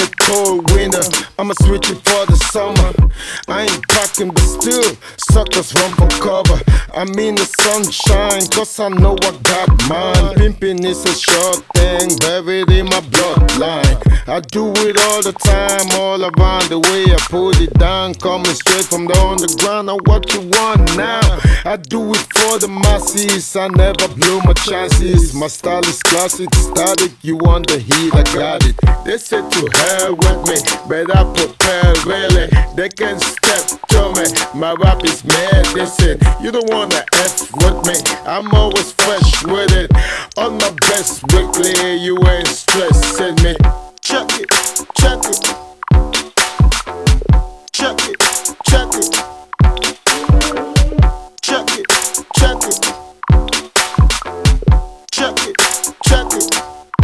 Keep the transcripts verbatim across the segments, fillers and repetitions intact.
the cold winter, I'ma switch it for the summer. I ain't packing, but still, suckers run for cover. I mean the sunshine, cause I know I got mine. Pimping is a short thing, buried in my bloodline. I do it all the time, all around the way I put it down. Coming straight from the underground, now what you want now? I do it for the masses, I never blew my chances. My style is classic, static, you want the heat, I got it. They said to hell with me, but I prepare really. They can step to me, my rap is mad. They said, you don't wanna F with me, I'm always fresh with it. On my best weekly, you ain't stressing me. Check it, check it. Check it, check it. Check it, check it. Check it, check it.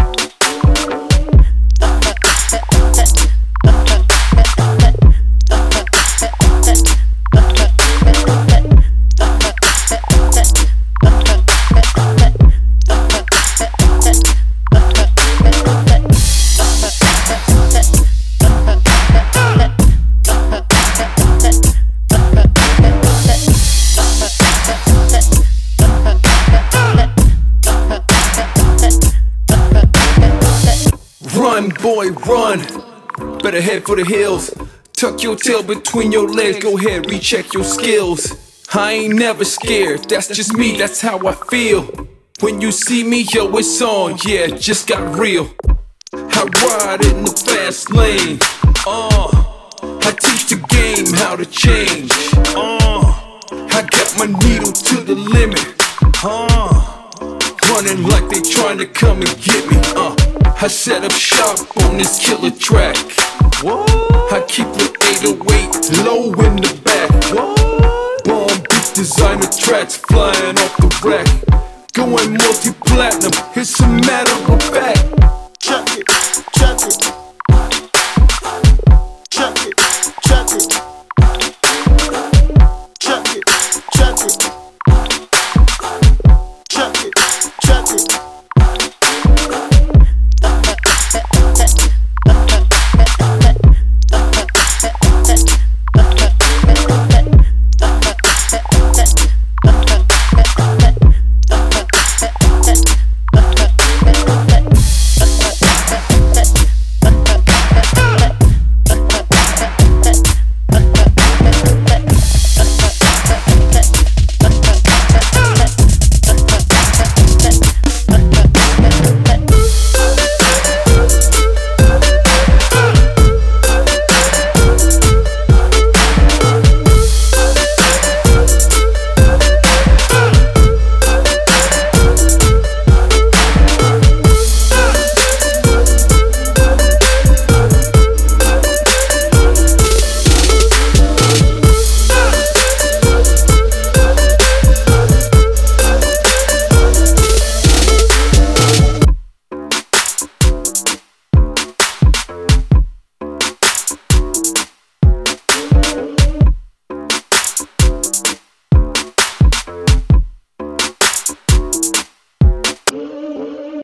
Run, boy, run. Better head for the hills. Tuck your tail between your legs. Go ahead, recheck your skills. I ain't never scared. That's just me, that's how I feel. When you see me, yo, it's on. Yeah, it just got real. I ride in the fast lane. Uh, I teach the game how to change. Uh, I got my needle to the limit. Uh, running like they trying to come and get me. Uh, I set up shop on this killer track. What? I keep the eight oh eight low in the back. What? Bomb beat designer tracks flying off the rack. Going multi-platinum, it's a matter of fact. Check it, check it.